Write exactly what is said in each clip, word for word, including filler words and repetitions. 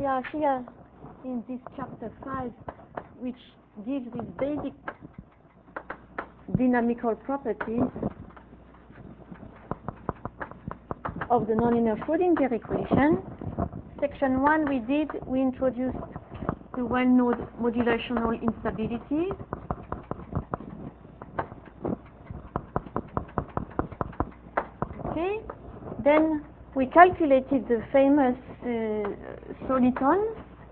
are here in this chapter five, which gives these basic dynamical properties of the nonlinear Schrödinger equation. Section one we did, we introduced the well-known modulational instability. Okay, then we calculated the famous uh, solitons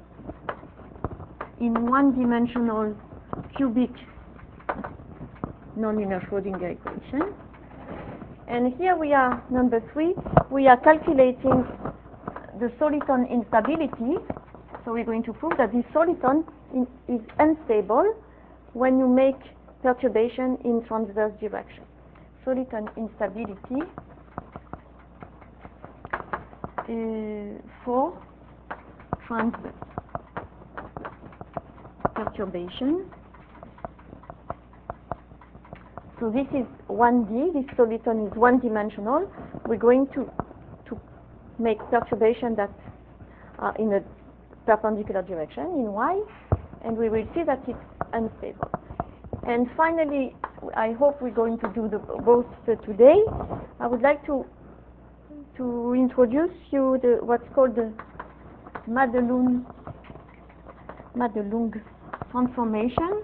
in one-dimensional cubic nonlinear Schrödinger equation. And here we are, number three, we are calculating the soliton instability. So we're going to prove that this soliton in, is unstable when you make perturbation in transverse direction. Soliton instability uh, for transverse perturbation. So this is one D, this soliton is one-dimensional. We're going to, to make perturbation that are in a perpendicular direction, in Y, and we will see that it's unstable. And finally, I hope we're going to do the, both uh, today. I would like to, to introduce you the, what's called the Madelung, Madelung transformation.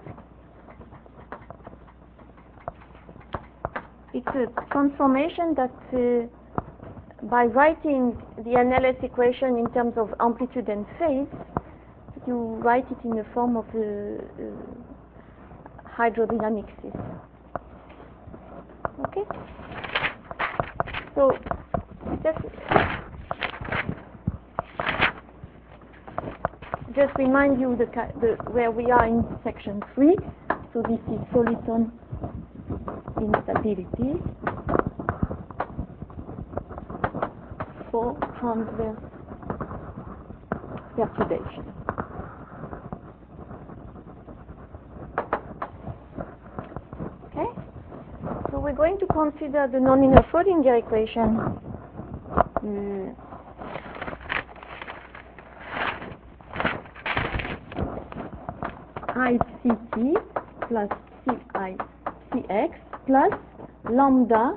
It's a transformation that, uh, by writing the N L S equation in terms of amplitude and phase, you write it in the form of a, a hydrodynamic system. Okay? So, just, just remind you the, the, where we are in section three. So this is soliton instability for transverse perturbation. Okay? So we're going to consider the nonlinear Schrödinger equation uh, I C T plus C I C X plus lambda,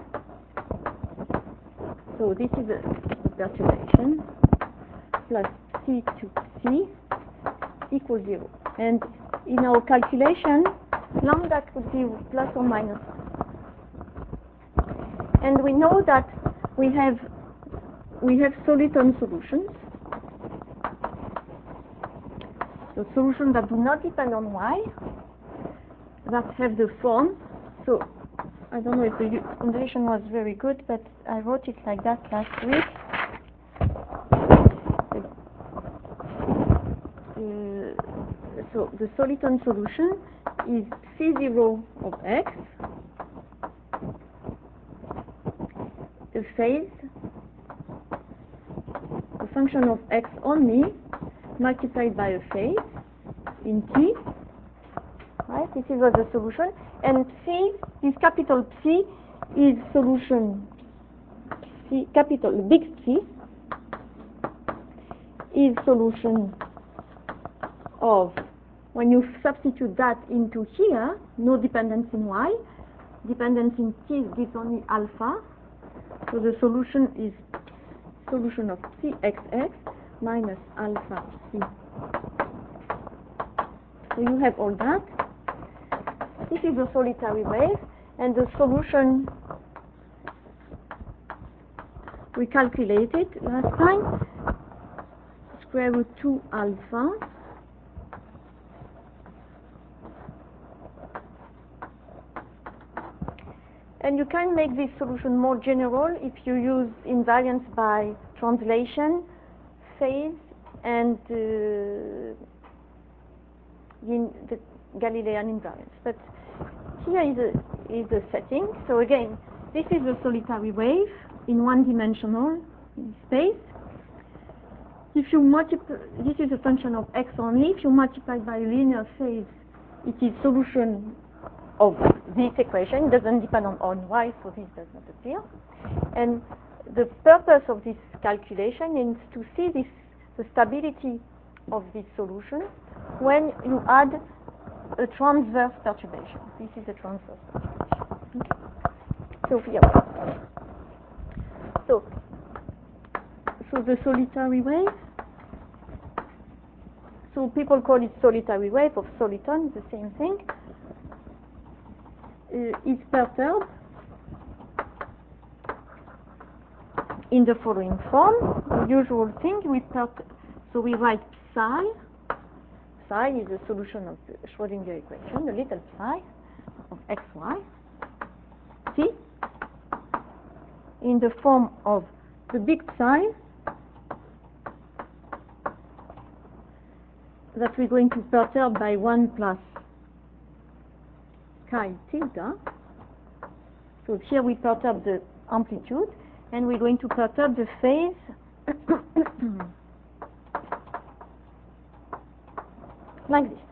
so this is a perturbation, plus C to C equals zero. And in our calculation, lambda could be plus or minus. And we know that we have we have soliton solutions, so solutions that do not depend on Y, that have the form. So I don't know if the condition was very good, but I wrote it like that last week. Uh, so the soliton solution is C zero of X, the phase, a function of X only, multiplied by a phase in T. Right? This is what the solution. And phi, this capital Psi is solution Psi, capital big Psi is solution of, when you substitute that into here, no dependence in Y, dependence in T gives only alpha. So the solution is solution of Psi X X minus alpha Psi. So you have all that. This is a solitary wave, and the solution we calculated last time, square root two alpha and you can make this solution more general if you use invariance by translation, phase, and uh, in the Galilean invariance. But here is a, is a setting. So again, this is a solitary wave in one-dimensional space. If you multiply, this is a function of X only. If you multiply by a linear phase, it is solution of this equation. It doesn't depend on, on Y, so this does not appear. And the purpose of this calculation is to see this, the stability of this solution when you add a transverse perturbation. This is a transverse perturbation. Okay. So here, so so the solitary wave. So people call it solitary wave of soliton, the same thing. Uh, is perturbed in the following form. The usual thing we perturb. So we write psi. Psi is the solution of the Schrödinger equation, the little psi of xy. T in the form of the big psi that we're going to perturb by one plus chi tilde. So here we perturb the amplitude, and we're going to perturb the phase like this.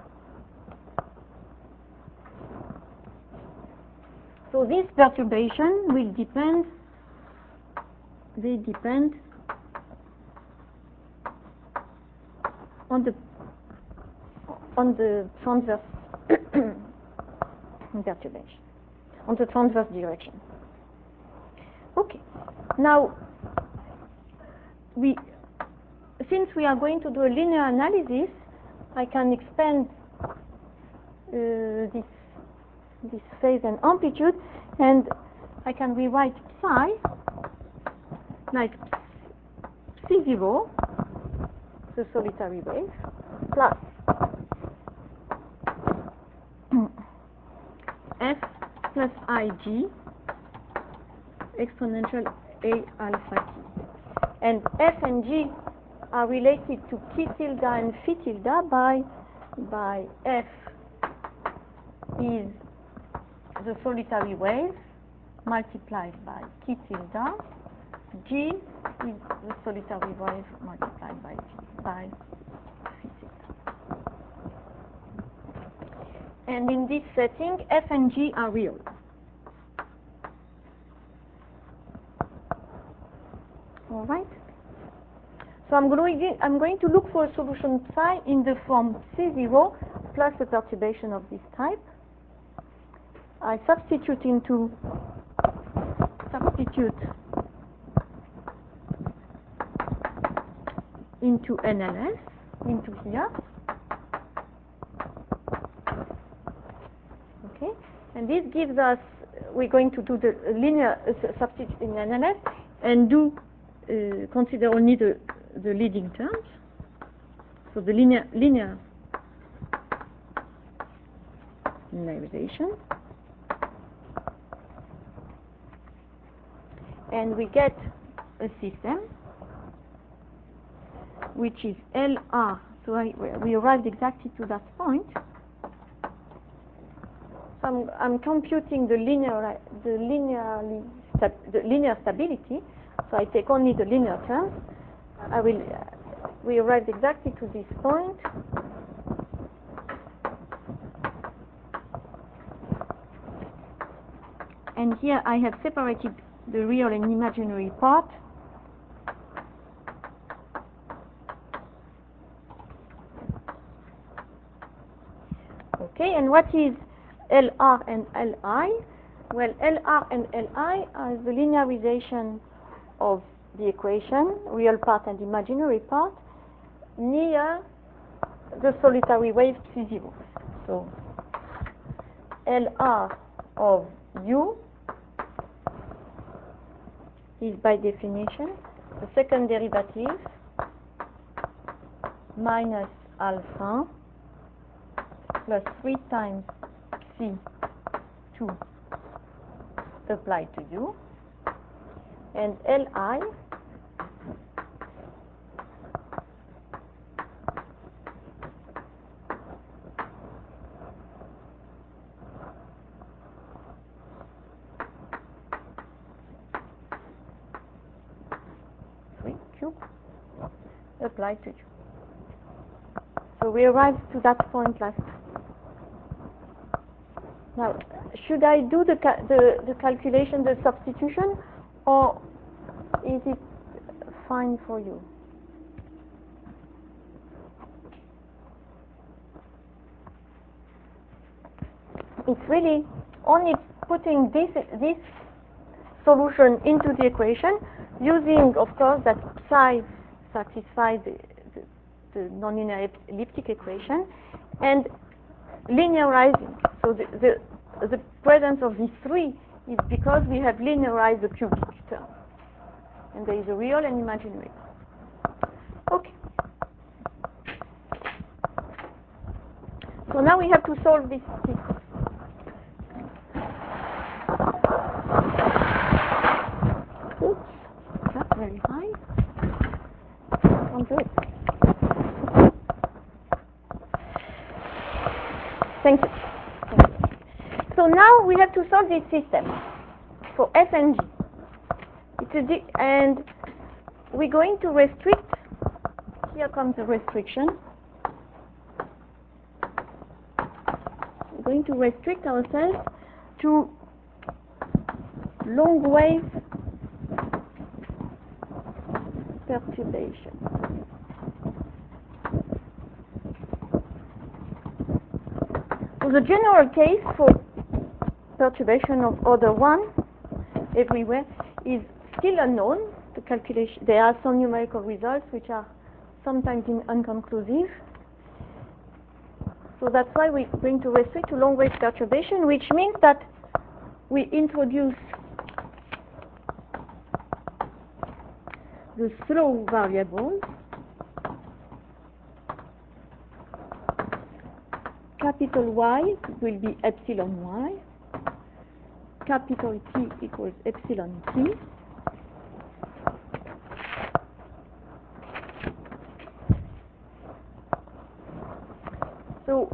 So this perturbation will depend, they depend on the on the transverse perturbation, on the transverse direction. Okay. Now, we since we are going to do a linear analysis, I can expand uh, this this phase and amplitude, and I can rewrite psi like psi zero, the solitary wave, plus f plus ig exponential a alpha t. And f and g are related to t tilde and phi tilde by, by f is the solitary wave multiplied by t tilde, g is the solitary wave multiplied by, by phi tilde. And in this setting, f and g are real. All right. So I'm going, to, I'm going to look for a solution psi in the form C zero plus a perturbation of this type. I substitute into substitute into N L S into here. Okay, and this gives us. We're going to do the linear uh, substitute in N L S and do uh, consider only the the leading terms. So the linear linear linearization. And we get a system which is L R. So I, we arrived exactly to that point. So I'm, I'm computing the linear, the linearly, the linear stability. So I take only the linear terms. I will. Uh, we arrived exactly to this point. And here I have separated the real and imaginary part. Okay, and what is L R and L I? Well, L R and L I are the linearization of the equation, real part and imaginary part, near the solitary wave C zero. So L R of U is by definition the second derivative minus alpha plus three times C two applied to U, and L I three Q applied to U. So we arrived to that point last time. Now, should I do the, ca the, the calculation, the substitution, or is it fine for you? it's really only putting this this solution into the equation, using, of course, that psi satisfies the, the, the nonlinear elliptic equation, and linearizing. So the, the, the presence of these three is because we have linearized the cubic term. And there is a real and imaginary part. Okay. So now we have to solve this system. Oops, that's very high. Can't do it. Thank you. Thank you. So now we have to solve this system for f and g. It's a di and we're going to restrict. Here comes the restriction. We're going to restrict ourselves to long wave perturbation. So the general case for perturbation of order one everywhere is still unknown. The calculation, there are some numerical results which are sometimes in inconclusive. So that's why we're going to restrict to long wave perturbation, which means that we introduce the slow variables, capital Y will be epsilon Y, capital T equals epsilon T, so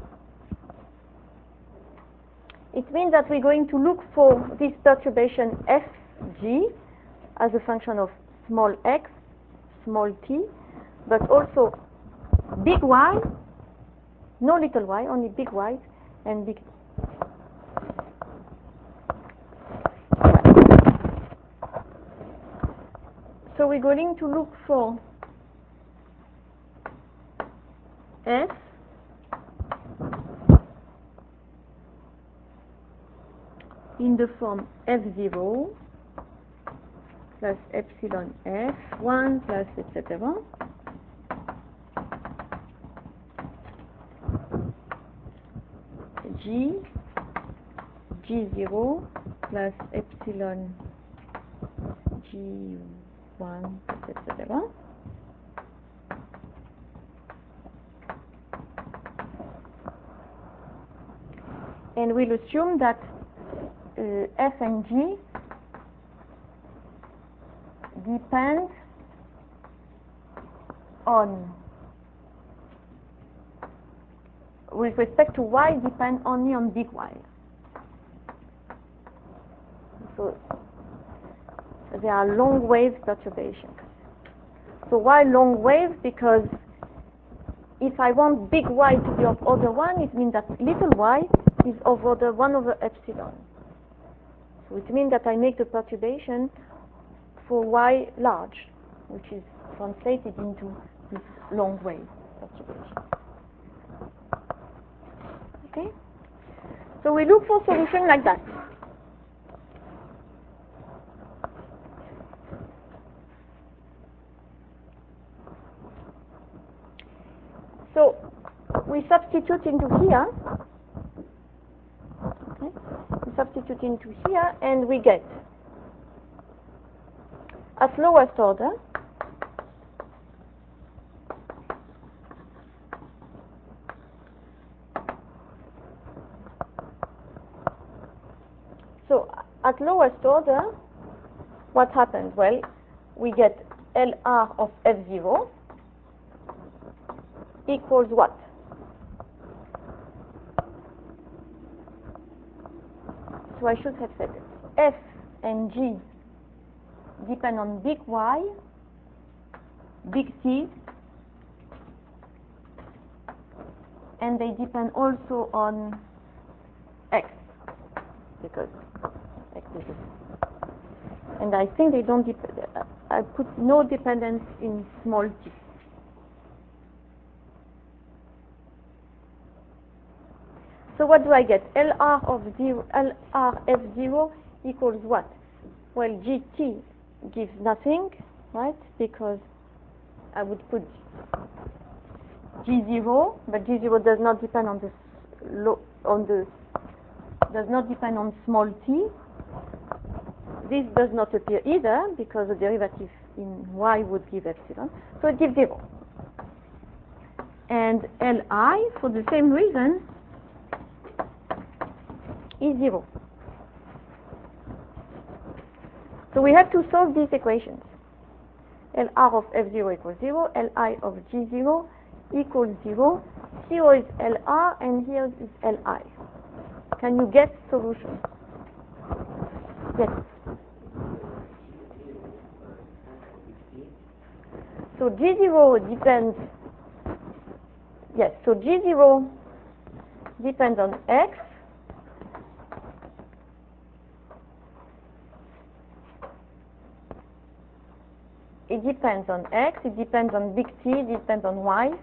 it means that we're going to look for this perturbation F G as a function of small x, small t, but also big Y, no little y, only big Y and big t. So we're going to look for F in the form F zero plus epsilon F one plus et cetera. G, G zero plus epsilon G one plus et cetera. And we'll assume that uh, F and G depend on, with respect to Y, depend only on big Y. So there are long wave perturbations. So why long wave? Because if I want big Y to be of order one, it means that little y is of order one over epsilon. So it means that I make the perturbation for Y large, which is translated into this long wave perturbation. Okay? So we look for solution like that. So we substitute into here. Okay? We substitute into here, and we get at lowest order so at lowest order what happens? Well, we get L R of F zero equals what? So I should have said F and G depend on big Y, big T, and they depend also on X, because X is a, and I think they don't depend. I put no dependence in small t. So what do I get? L R of zero, L R F zero equals what? Well, G T gives nothing, right? Because I would put G zero, but G zero does not depend on the low, on the does not depend on small t. This does not appear either because the derivative in y would give epsilon, so it gives zero. And Li, for the same reason, is zero. So we have to solve these equations. L R of F zero equals zero, Li of G zero equals zero. Here is L R and here is L I. Can you get solution? Yes. So G zero depends, yes, so G zero depends on X. It depends on X, it depends on big T, it depends on Y.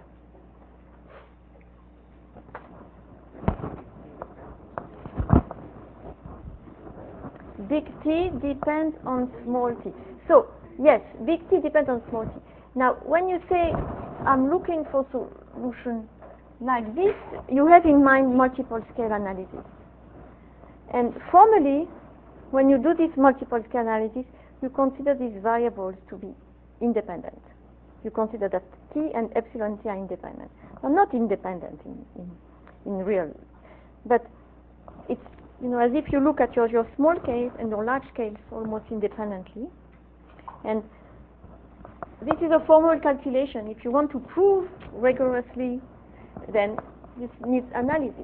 Big T depends on small t. So, yes, big T depends on small t. Now, when you say, I'm looking for solution like this, you have in mind multiple scale analysis. And formally, when you do this multiple scale analysis, you consider these variables to be independent. You consider that t and epsilon t are independent. They're not independent in, in, in real, but it's, you know, as if you look at your, your small case and your large case almost independently. And this is a formal calculation. If you want to prove rigorously, then this needs analysis.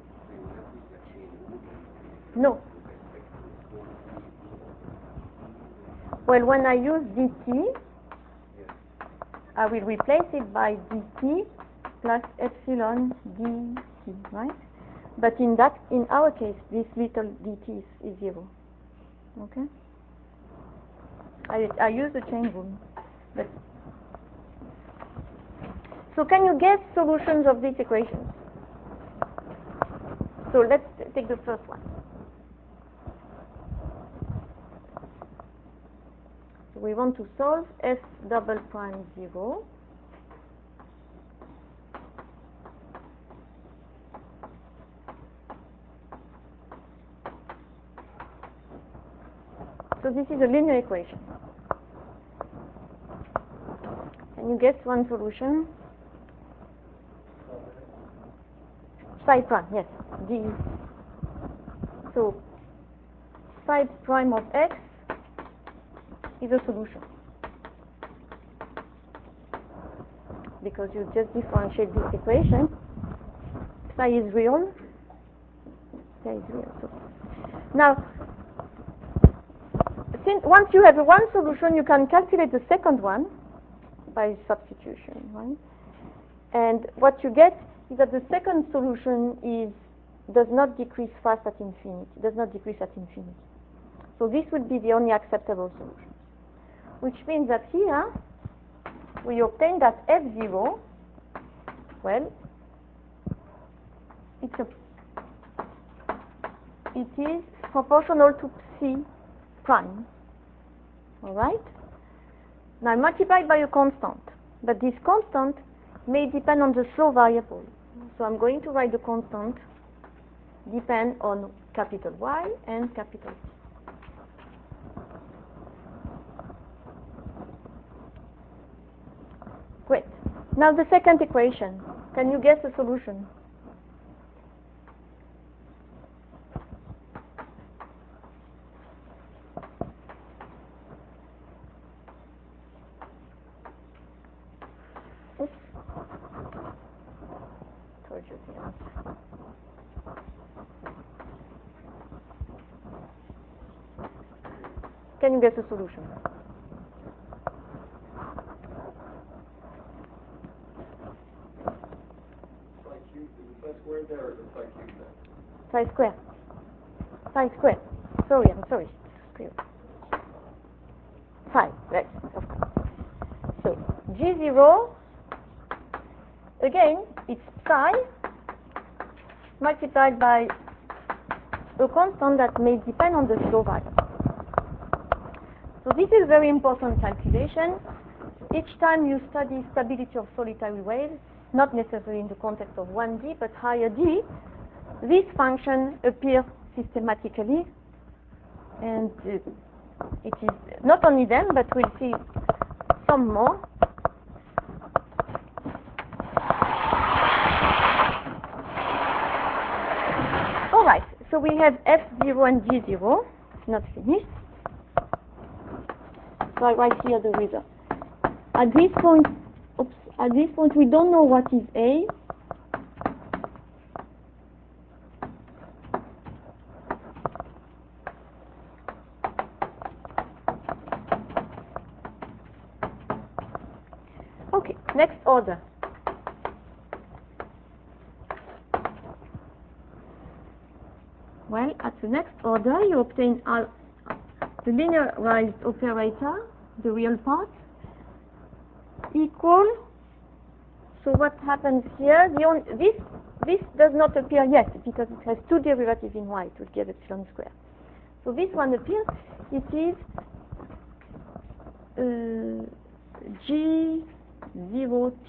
No. Well, when I use dt, I will replace it by dt plus epsilon dt, right? But in that, in our case, this little dt is, is zero. Okay? I, I use the chain rule. But so can you get solutions of these equations? So let's take the first one. So we want to solve f double prime zero. So this is a linear equation. Can you guess one solution? Psi prime, yes. D. So psi prime of x is a solution, because you just differentiate this equation. Psi is real. Psi is real. So now, since once you have one solution, you can calculate the second one by substitution, right? And what you get is that the second solution is does not decrease fast at infinity. Does not decrease at infinity. So this would be the only acceptable solution, which means that here we obtain that f zero. Well, it's a it is proportional to psi prime. All right. Now multiplied by a constant, but this constant may depend on the slow variable. So I'm going to write the constant depend on capital Y and capital T. Great. Now the second equation. Can you guess the solution? Oops. Told you the answer. Can you guess the solution? Psi square. Psi square. Sorry, I'm sorry. Psi, right, of course. So G zero, again, it's psi multiplied by a constant that may depend on the flow value. So this is a very important calculation. Each time you study stability of solitary waves, not necessarily in the context of one D, but higher D, this function appears systematically, and uh, it is not only them, but we'll see some more. All right, so we have F zero and G zero, it's not finished. So I write here the result. At this point, oops, at this point we don't know what is A. Okay, next order. Well, at the next order you obtain al the linearized operator, the real part, equal. So what happens here? The on, this this does not appear yet because it has two derivatives in y to give epsilon square. So this one appears. It is uh, G zero T.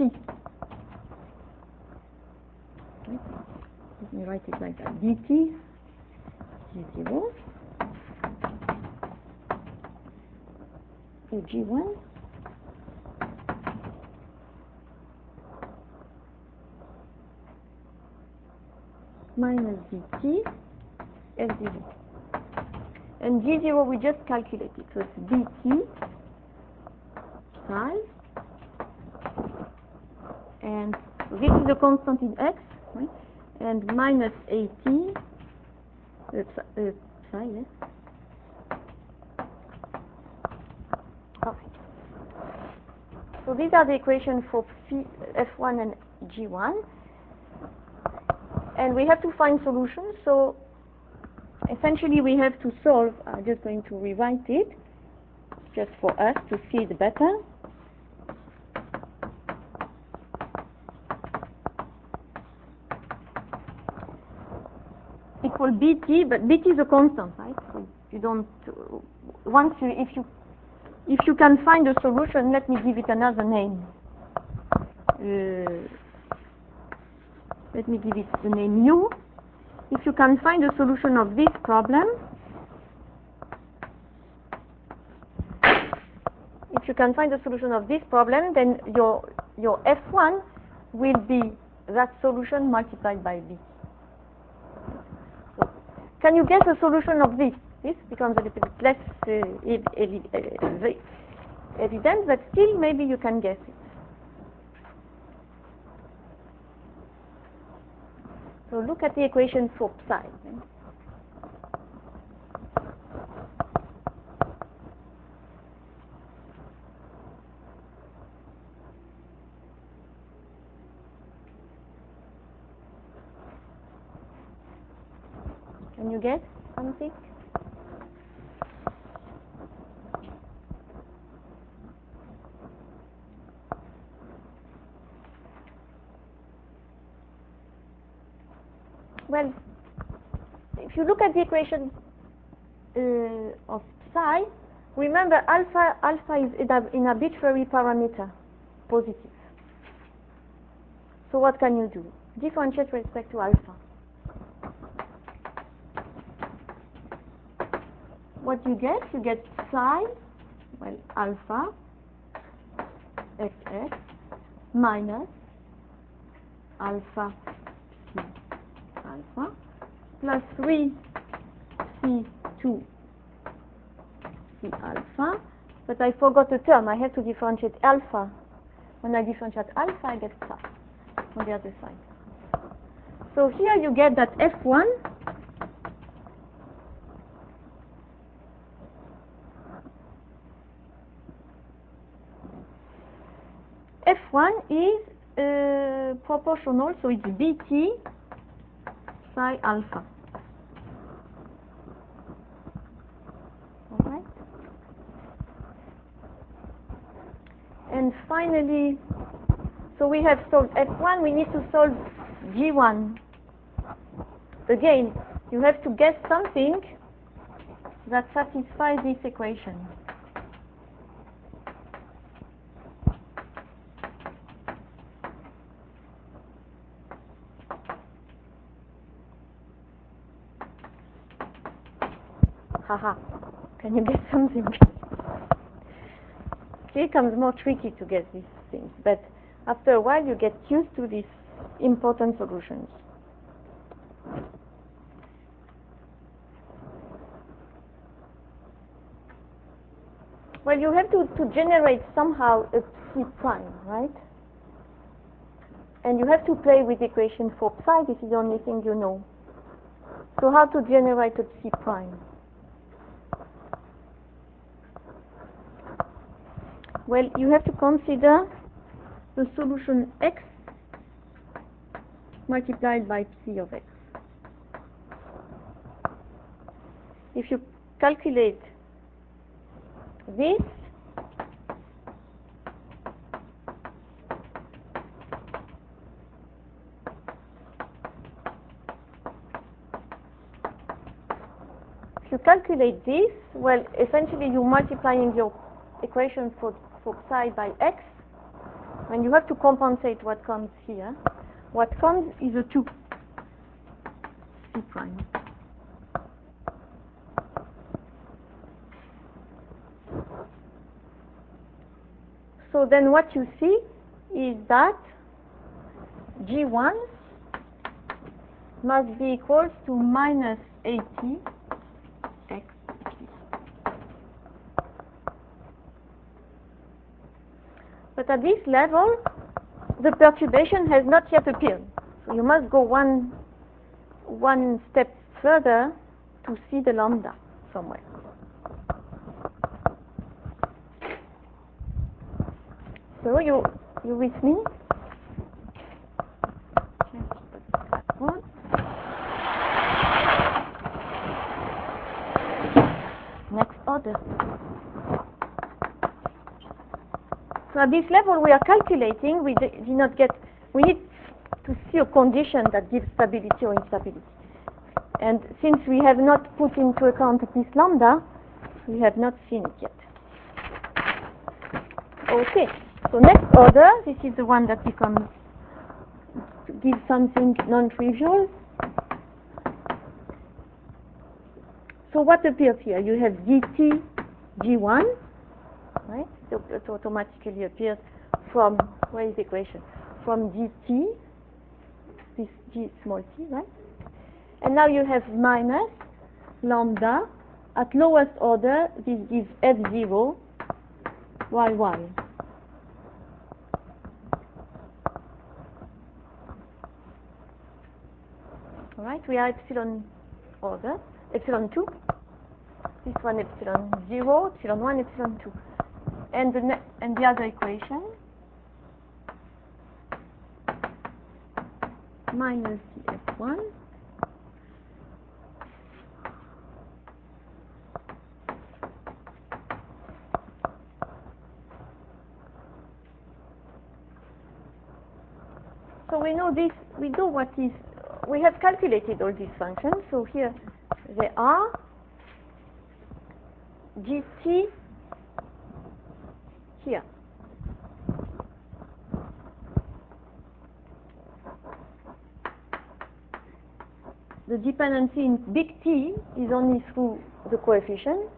Okay. Let me write it like that. dt G zero to G one minus dt F zero. And G zero we just calculated, so it's dt psi, and this is the constant in x, right? And minus eighteen uh, uh, psi, yes. Okay. So these are the equations for F one and G one. And we have to find solutions, so essentially we have to solve, I'm just going to rewrite it, just for us to see it better. Equal bt, but bt is a constant, right? So you don't, once you, if you, if you can find a solution, let me give it another name. Uh, Let me give it the name U. If you can find a solution of this problem, if you can find a solution of this problem, then your your F one will be that solution multiplied by B. So, can you guess a solution of this? This becomes a little bit less uh, ev ev ev evident, but still maybe you can guess it. So look at the equation for psi. Can you guess something? Well, if you look at the equation uh, of psi, remember alpha alpha is an arbitrary parameter, positive. So what can you do? Differentiate with respect to alpha. What you get? You get psi, well, alpha xx minus alpha c alpha plus three c two c alpha, but I forgot a term. I have to differentiate alpha. When I differentiate alpha, I get psi on the other side. So here you get that F one F one is uh, proportional, so it's bt psi alpha. All right. And finally, so we have solved F one, we need to solve G one. Again, you have to guess something that satisfies this equation. Haha, can you guess something? It becomes more tricky to guess these things, but after a while you get used to these important solutions. Well, you have to, to generate somehow a psi prime, right? And you have to play with the equation for psi. This is the only thing you know. So how to generate a psi prime? Well, you have to consider the solution x multiplied by psi of x. If you calculate this, if you calculate this, well, essentially you're multiplying your equation for, for psi by x, and you have to compensate what comes here. What comes is a two psi prime. So then what you see is that G one must be equal to minus eighty x. But at this level, the perturbation has not yet appeared. So you must go one, one step further to see the lambda somewhere. So you, you with me? Next order. So at this level we are calculating, we did not get, we need to see a condition that gives stability or instability. And since we have not put into account this lambda, we have not seen it yet. Okay, so next order, this is the one that becomes, gives something non-trivial. So what appears here? You have dt G one, right? So it automatically appears from, where is the equation? From dt, this g small t, right? And now you have minus lambda. At lowest order, this gives f zero y y. All right, we are epsilon order, epsilon two. This one epsilon zero, epsilon one, epsilon two. And the, ne and the other equation, minus f one so we know this, we know what is, we have calculated all these functions, so here they are gt here. The dependency in big T is only through the coefficient.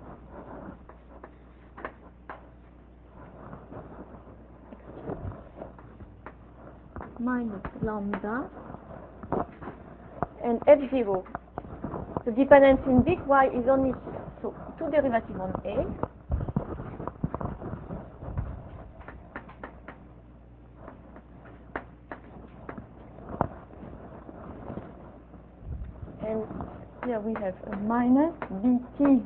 Minus lambda and f zero. The dependency in big Y is only so two derivative on A. And here we have a minus bt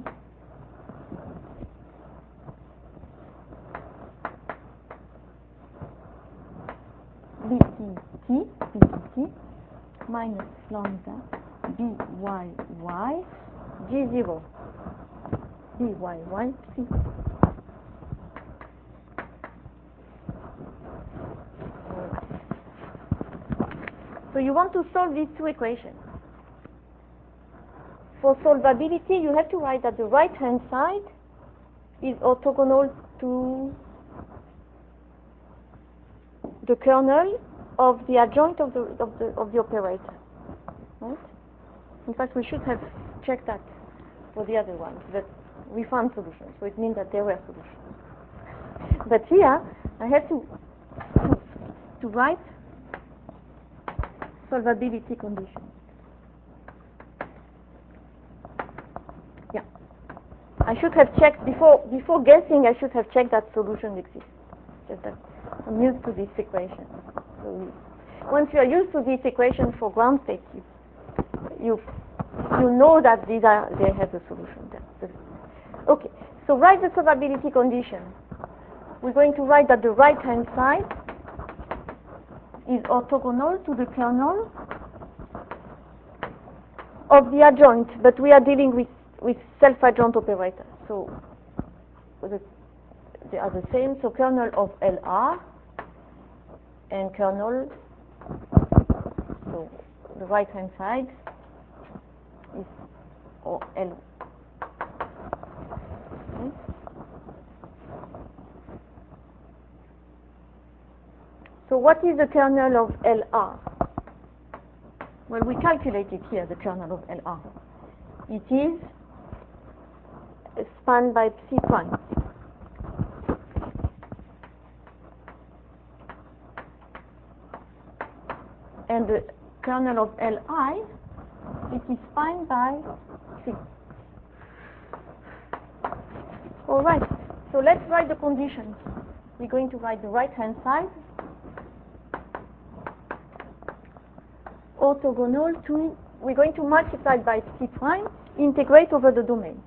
btt btt minus lambda byy g zero byy c. So you want to solve these two equations. for solvability, you have to write that the right-hand side is orthogonal to the kernel of the adjoint of the of the of the operator. Right? In fact, we should have checked that for the other ones, but we found solutions, so it means that there were solutions. But here, I have to to, to write solvability conditions. Yeah, I should have checked before before guessing. I should have checked that solution exists. Just that I'm used to this equation. So we, once you are used to this equation for ground state, you you, you know that these are they have a solution there. Okay, so write the solvability condition. We're going to write that the right-hand side is orthogonal to the kernel of the adjoint, but we are dealing with, with self-adjoint operators. So the, they are the same. So kernel of L R and kernel, so the right-hand side is or L. Okay. So what is the kernel of L R? Well, we calculated here the kernel of L R. It is spanned by psi prime. And the kernel of L I, it is spanned by psi. All right, so let's write the conditions. We're going to write the right-hand side orthogonal to, we're going to multiply by psi prime, integrate over the domain.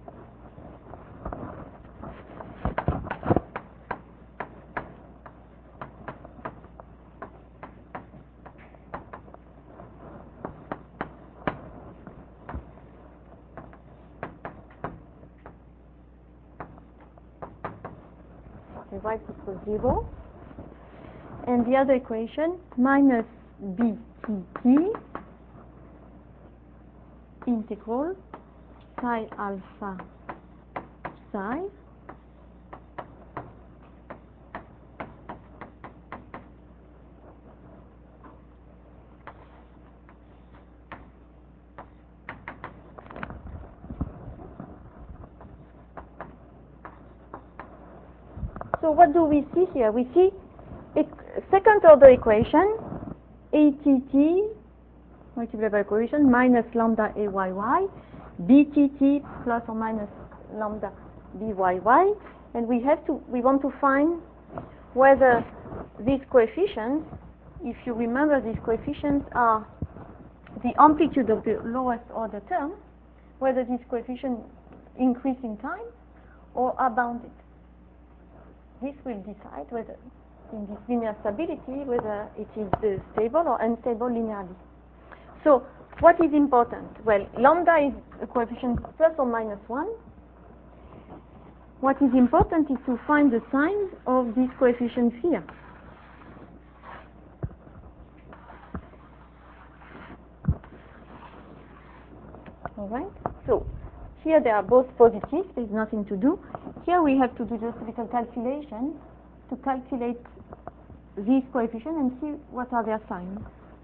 We write this for zero. And the other equation, minus b t t integral psi alpha psi So what do we see here? We see a second order equation, A T T multiplied by equation minus lambda A Y Y, B T T plus or minus lambda B Y Y, and we have to we want to find whether these coefficients, if you remember, these coefficients are the amplitude of the lowest order term, whether these coefficients increase in time or are bounded. This will decide whether, in this linear stability, whether it is uh, stable or unstable linearly. So, what is important? Well, lambda is a coefficient plus or minus one. What is important is to find the signs of these coefficients here. All right. So, here they are both positive. There is nothing to do. Here we have to do just a little calculation to calculate these coefficients and see what are their signs.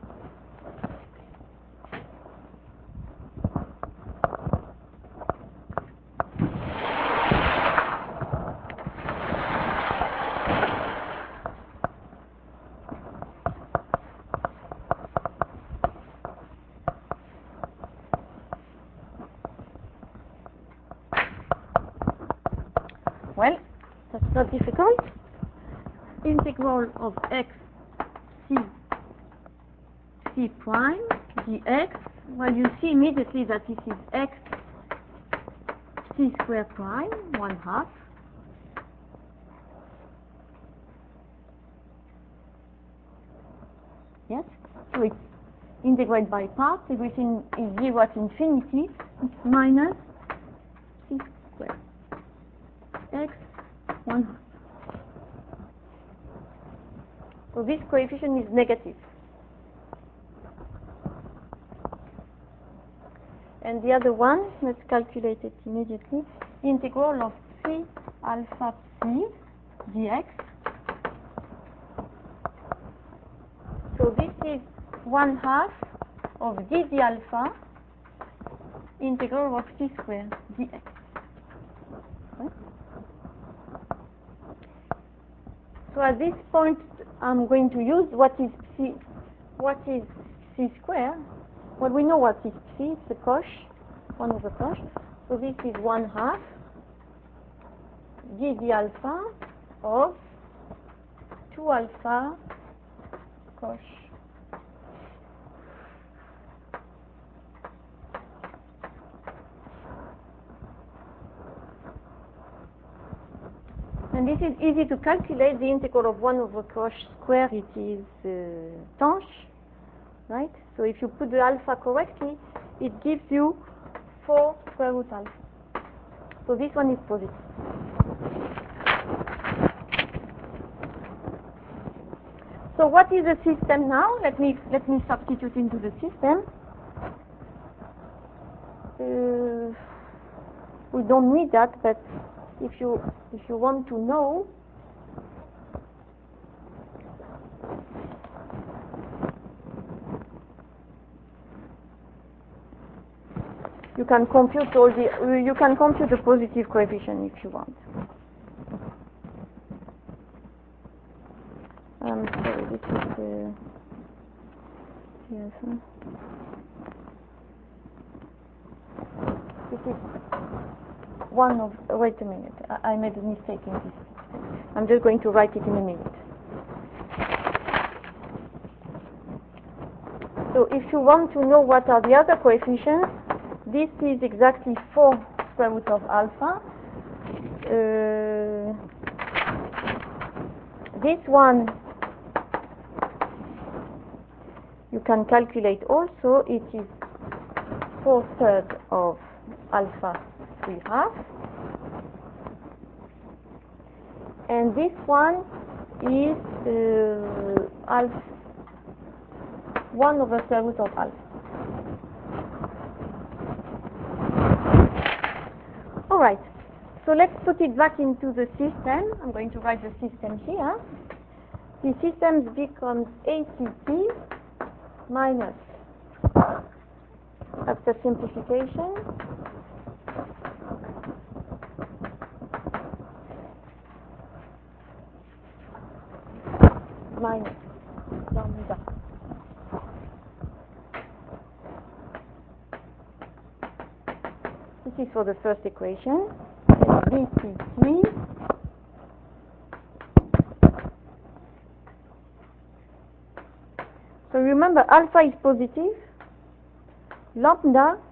Well, that's not difficult. Integral of x c c prime dx. Well, you see immediately that this is x c square prime, one half. Yes? So it's integrated by parts. Everything is zero at infinity. It's minus c squared. X one half. So this coefficient is negative. And the other one, let's calculate it immediately. Integral of three alpha psi dx. So this is one half of d d alpha integral of psi squared dx. Right? So at this point, I'm going to use what is psi, what is psi squared. Well, we know what is psi, it's the cosh, one over cosh. So this is one half d d alpha of two alpha cosh. And this is easy to calculate. The integral of one over cosh square, it is uh, tanche, right? So if you put the alpha correctly, it gives you four square root alpha. So this one is positive. So what is the system now? Let me let me substitute into the system. Uh, we don't need that, but if you if you want to know, you can compute all the uh, you can compute the positive coefficient if you want. Um, sorry, this is uh, yes. Huh? This is one of. Uh, wait a minute. I, I made a mistake in this. I'm just going to write it in a minute. So if you want to know what are the other coefficients, this is exactly four square root of alpha. Uh, this one you can calculate also. It is four thirds of alpha three half. And this one is uh, alpha one over square root of alpha. All right, so let's put it back into the system. I'm going to write the system here. The system becomes A C T minus, after simplification, minus lambda. This is for the first equation. B C T so remember, alpha is positive, lambda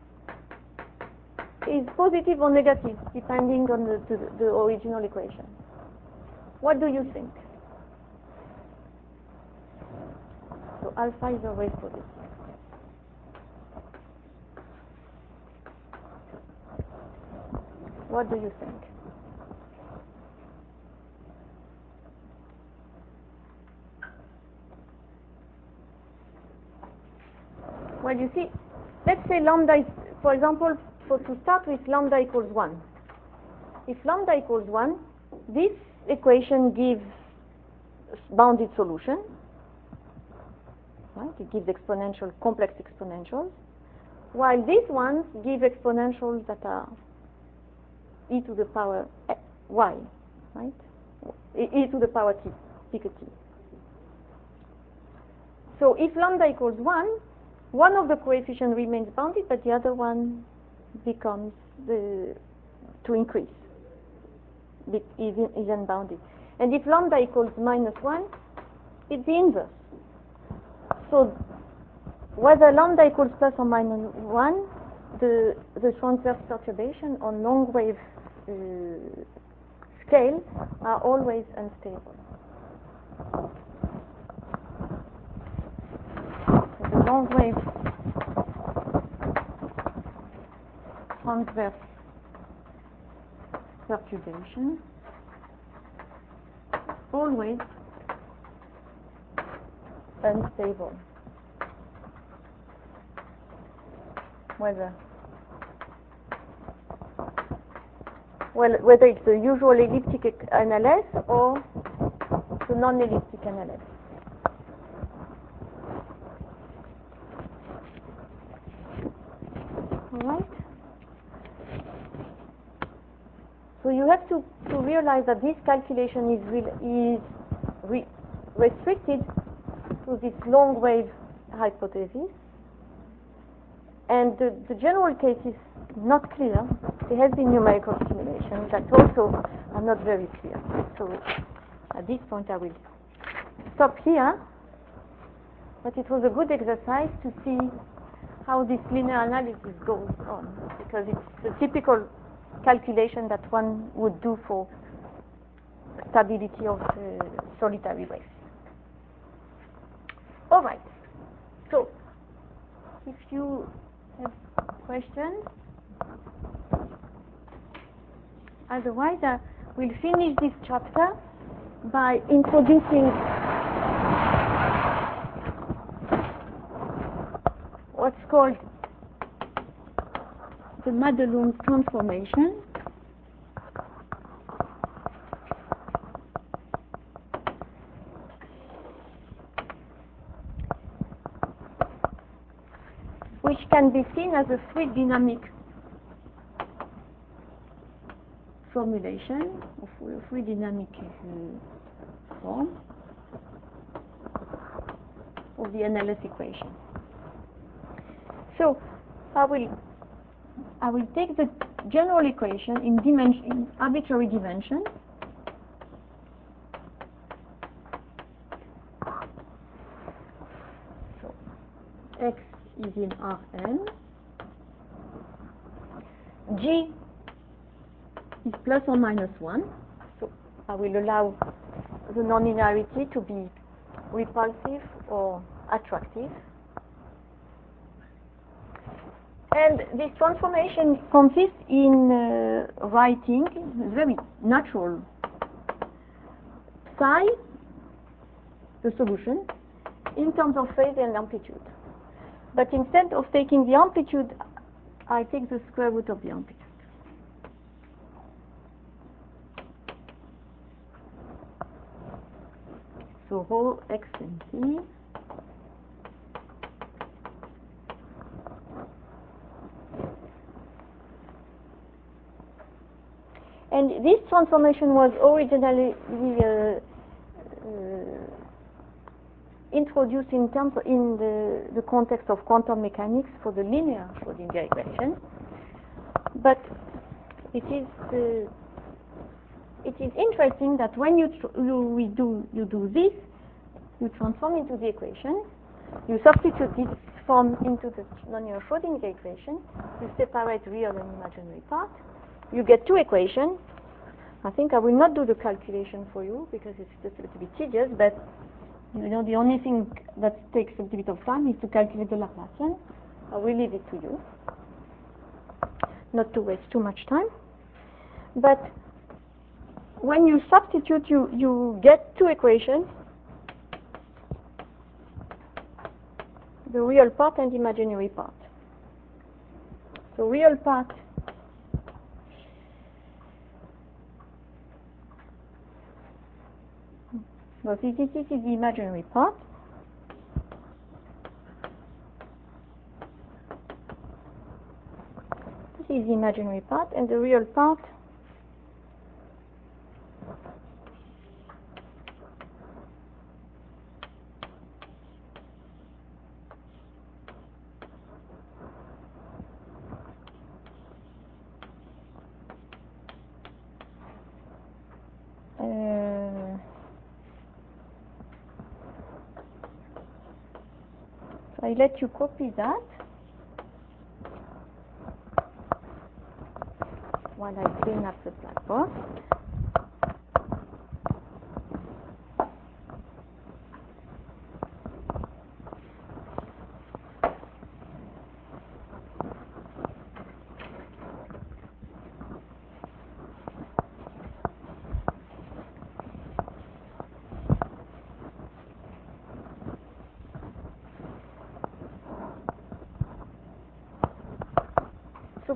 is positive or negative depending on the, the, the original equation. What do you think? So alpha is always positive. What do you think? Well, you see, let's say lambda is, for example, for to start with, lambda equals one. If lambda equals one, this equation gives bounded solution, right? It gives exponential, complex exponentials, while these ones give exponentials that are e to the power y, right? E, e to the power t, pick a t. So if lambda equals one, one of the coefficients remains bounded, but the other one becomes the, to increase, is, is unbounded. And if lambda equals minus one, it's the inverse. So whether lambda equals plus or minus one, the, the transverse perturbation on long wave uh, scale are always unstable. So the long wave transverse perturbation always unstable. whether well whether it's the usual elliptic N L S or the non-elliptic N L S. All right. So you have to, to realize that this calculation is re is re restricted to this long wave hypothesis, and the, the general case is not clear. There has been numerical simulations that also are not very clear. So at this point I will stop here, but it was a good exercise to see how this linear analysis goes on, because it's the typical calculation that one would do for stability of uh, solitary waves. All right. So, if you have questions, otherwise I will finish this chapter by introducing what's called the Madelung transformation. Which can be seen as a fluid dynamic formulation of a fluid dynamic uh, form of the N L S equation. So I will I will take the general equation in dimension in arbitrary dimension. So X is in Rn. G is plus or minus one. So I will allow the nonlinearity to be repulsive or attractive. And this transformation consists in uh, writing very natural psi, the solution, in terms of phase and amplitude. But instead of taking the amplitude, I take the square root of the amplitude. So rho x and t and this transformation was originally uh, uh, introduced in terms of, in the, the context of quantum mechanics for the linear Schrödinger equation, but it is uh, it is interesting that when you tr you we do you do this, you transform into the equation, you substitute this form into the nonlinear Schrödinger equation, you separate real and imaginary part, you get two equations. I think I will not do the calculation for you because it's just a little bit tedious, but you know the only thing that takes a little bit of time is to calculate the Laplacian. I will leave it to you, not to waste too much time. But when you substitute, you, you get two equations, the real part and the imaginary part. So real part well, this, this is the imaginary part. This is the imaginary part, and the real part I let you copy that while I clean up the blackboard.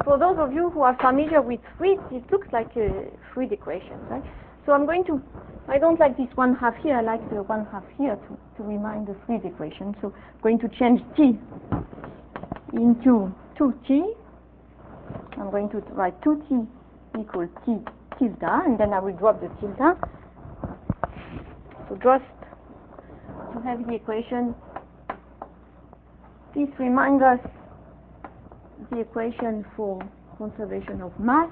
for those of you who are familiar with fluids, it looks like a fluid equation, right? So I'm going to, I don't like this one half here, I like the one half here to, to remind the fluid equation. So I'm going to change T into two T. I'm going to write two T equals T tilde, and then I will drop the tilde. So just to have the equation, this reminds us the equation for conservation of mass.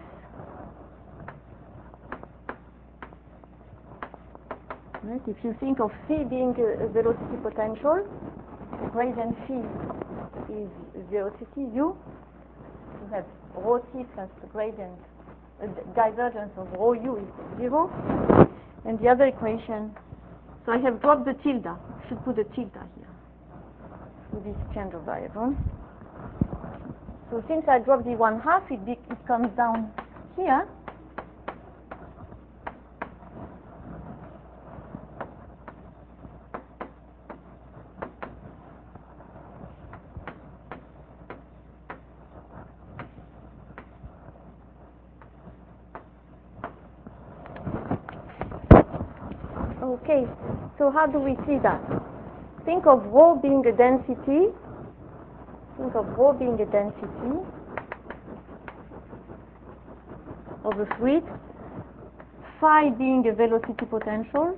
Right? If you think of phi being a, a velocity potential, the gradient phi is velocity u. You have rho t plus the gradient, uh, the divergence of rho u equals zero. And the other equation, so I have dropped the tilde. I should put the tilde here with this change of variable. So since I dropped the one half, it, be, it comes down here. Okay, so how do we see that? Think of rho being a density. Think of rho being a density of a fluid, phi being a velocity potential,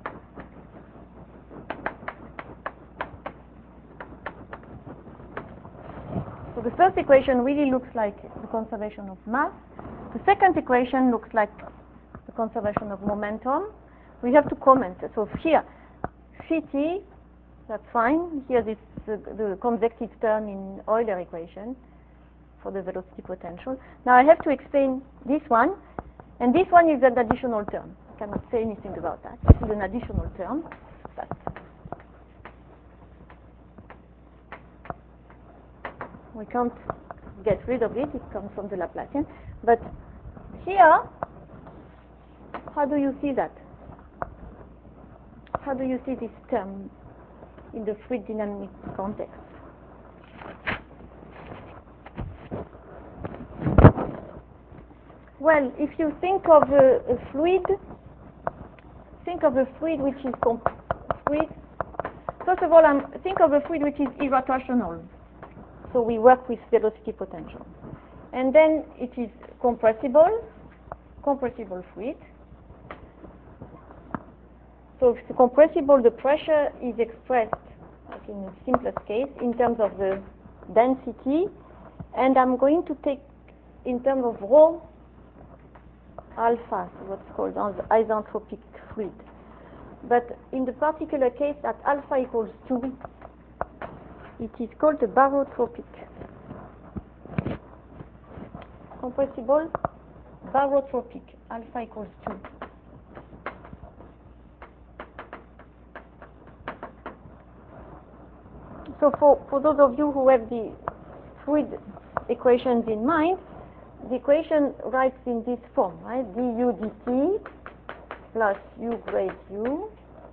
so the first equation really looks like the conservation of mass. The second equation looks like the conservation of momentum. We have to comment. So here, phi t, that's fine. Here this uh, the convective term in Euler equation for the velocity potential. Now I have to explain this one, and this one is an additional term. I cannot say anything about that. This is an additional term. But we can't get rid of it. It comes from the Laplacian. But here, how do you see that? How do you see this term in the fluid dynamic context? Well, if you think of a, a fluid, think of a fluid which is comp fluid. First of all, um, think of a fluid which is irrotational. So we work with velocity potential. And then it is compressible, compressible fluid. So if it's compressible, the pressure is expressed, like in the simplest case, in terms of the density, and I'm going to take in terms of rho alpha, so what's called isentropic fluid. But in the particular case at alpha equals two, it is called a barotropic. Compressible, barotropic, alpha equals two. So for, for those of you who have the fluid equations in mind, the equation writes in this form, right? du dt plus u grade u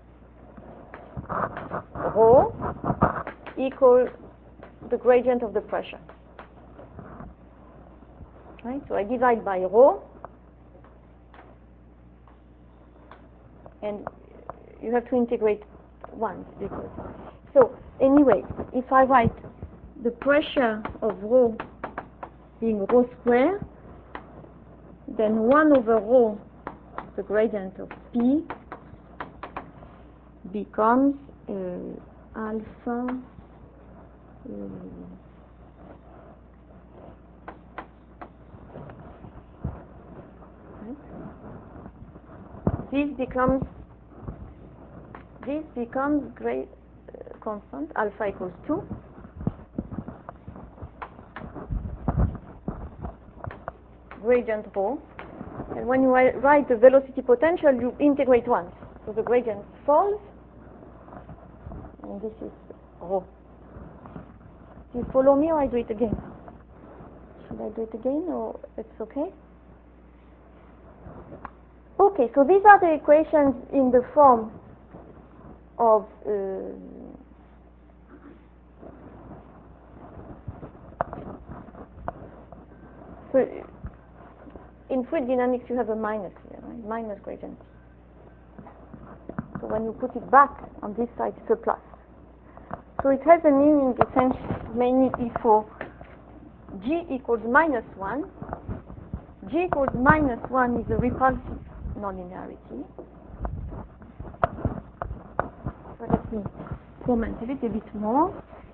rho equals the gradient of the pressure. Right? So I divide by rho, and you have to integrate once because so anyway, if I write the pressure of rho being rho square, then one over rho, the gradient of P, becomes uh, alpha uh, right? This becomes this becomes great uh, constant alpha equals two. Gradient rho, and when you write the velocity potential, you integrate once, so the gradient falls, and this is rho. Do you follow me, or I do it again? Should I do it again, or it's okay? Okay, so these are the equations in the form of uh, So in fluid dynamics, you have a minus here, right? Minus gradient. So when you put it back on this side, it's a plus. So it has a meaning, essentially, mainly for G equals minus one. G equals minus one is a repulsive nonlinearity. So let me comment a little bit more.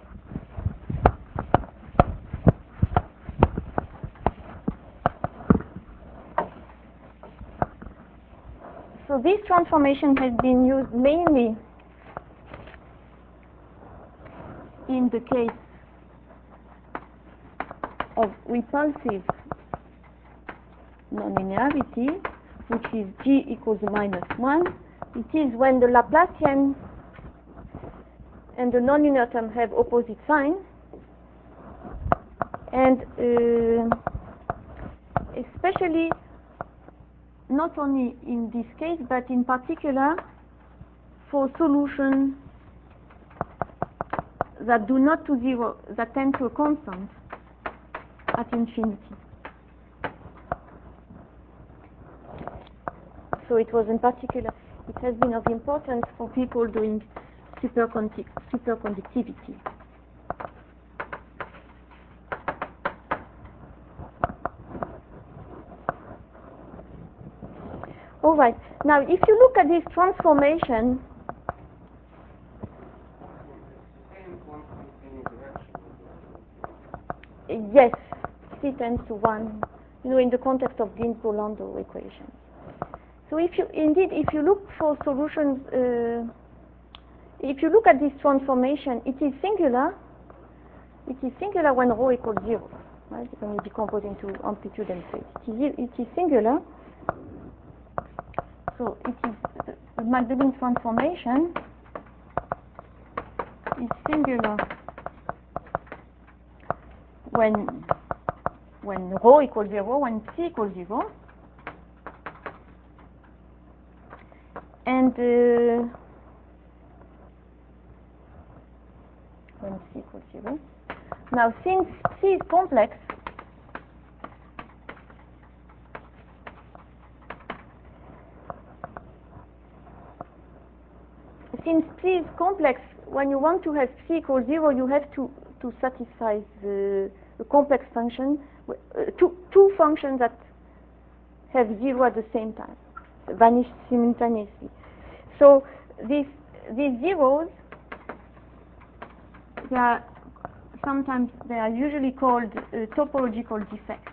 So this transformation has been used mainly in the case of repulsive nonlinearity, which is G equals minus one. It is when the Laplacian and the nonlinear term have opposite signs, and uh, especially not only in this case, but in particular for solutions that do not to zero, that tend to a constant at infinity. So it was in particular, it has been of importance for people doing superconduct superconductivity. All right. Now, if you look at this transformation, yes, C tends to one, you know, in the context of Ginzburg-Landau equations. So, if you indeed, if you look for solutions, uh, if you look at this transformation, it is singular. It is singular when rho equals zero, right? When you decompose into amplitude and phase, it is, it is singular. So it is the, the Magdalene transformation is singular when when rho equals zero, when psi equals zero, and uh, when psi equals zero. Now, since psi is complex, since psi is complex, when you want to have psi equals zero, you have to, to satisfy the, the complex function, uh, two, two functions that have zero at the same time, vanish simultaneously. So these, these zeros, they are sometimes, they are usually called uh, topological defects.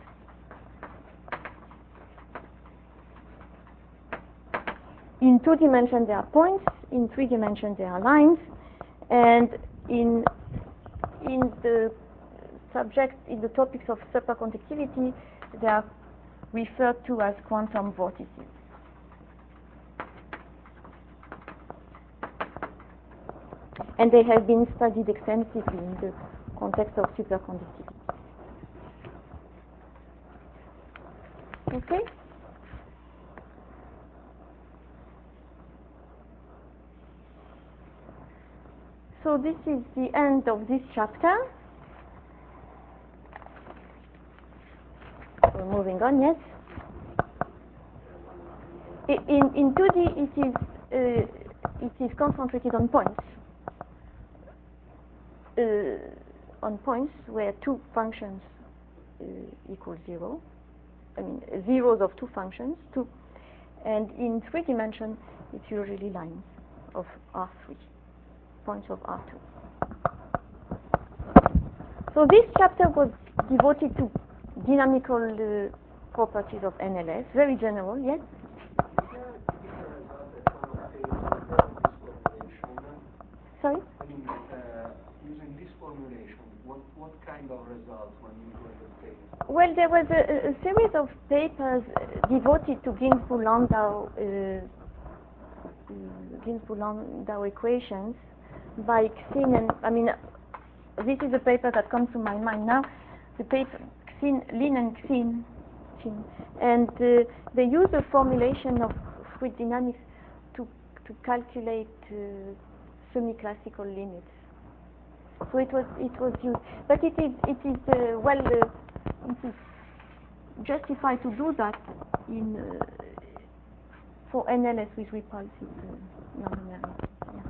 In two dimensions there are points, in three dimensions there are lines, and in in the subject, in the topics of superconductivity, they are referred to as quantum vortices. And they have been studied extensively in the context of superconductivity. Okay? So this is the end of this chapter. We're moving on, yes? In, in two D, it is, uh, it is concentrated on points. Uh, on points where two functions uh, equal zero. I mean, zeros of two functions, two. And in three dimensions, it's usually lines of R three. Points of R two. So this chapter was devoted to dynamical uh, properties of N L S, very general, yes? Sorry? I mean, uh, using this formulation, what, what kind of results when you go to the phase? Well, there was a, a series of papers devoted to Ginzburg-Landau uh, Ginzburg-Landau equations by Xin and, I mean, this is a paper that comes to my mind now, the paper, Xin, Lin and Xin, Xin and uh, they use a formulation of fluid dynamics to, to calculate uh, semi-classical limits. So it was, it was used, but it is, it is uh, well, uh, it is justify to do that in uh, for N L S with repulsive uh, nonlinearity.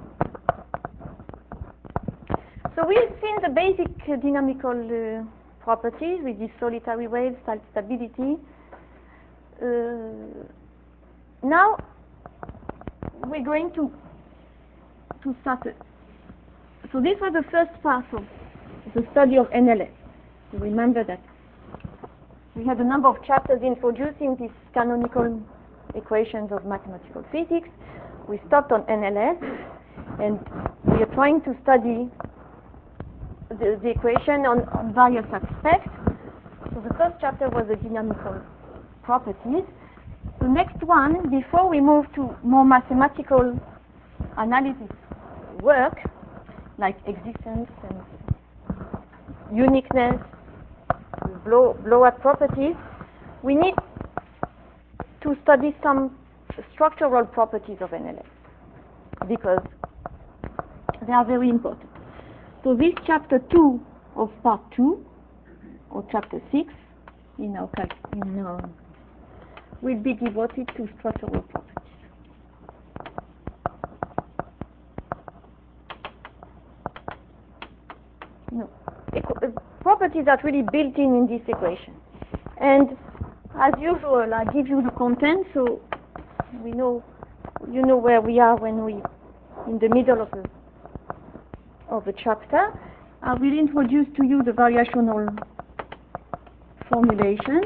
Yeah. So we've seen the basic uh, dynamical uh, properties with these solitary waves, stability. Uh, now we're going to to start. Uh, so this was the first part of the study of N L S. So remember that we had a number of chapters introducing these canonical equations of mathematical physics. We stopped on N L S, and we are trying to study the, the equation on, on various aspects. So the first chapter was the dynamical properties. The next one, before we move to more mathematical analysis work, like existence and uniqueness, blow, blow-up properties, we need to study some structural properties of N L S because they are very important. So this chapter two of part two, or chapter six, in our, in our will be devoted to structural properties. No, properties are really built in in this equation. And as usual, I give you the content, so we know, you know where we are when we, in the middle of the of the chapter. I will introduce to you the variational formulation,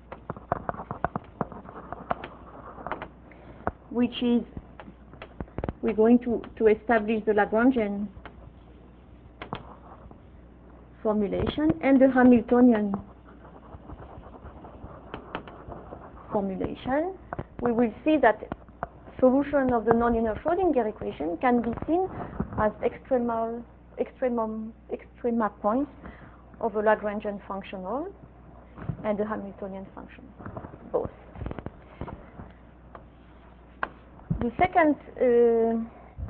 which is, we're going to, to establish the Lagrangian formulation and the Hamiltonian formulation. We will see that solution of the nonlinear Schrödinger equation can be seen as extremal, extremum, extrema points of a Lagrangian functional and the Hamiltonian function, both. The second uh,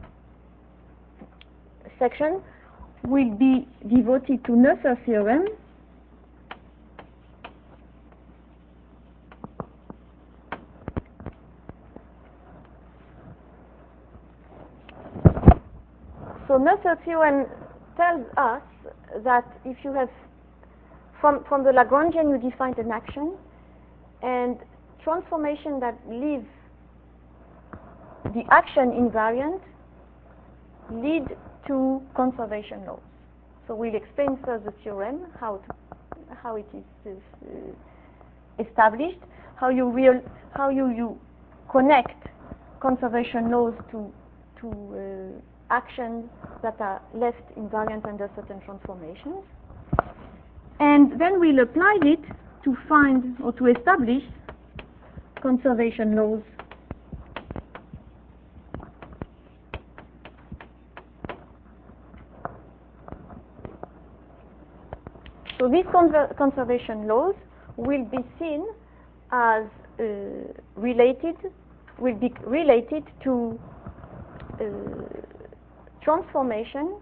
section will be devoted to Noether theorem, so Noether theorem tells us that if you have, from, from the Lagrangian you define an action, and transformation that leave the action invariant lead to conservation laws. So we'll explain first the theorem, how to, how it is uh, established, how you real, how you, you connect conservation laws to to uh, actions that are left invariant under certain transformations, and then we'll apply it to find or to establish conservation laws. So these conver conservation laws will be seen as uh, related, will be related to uh, transformation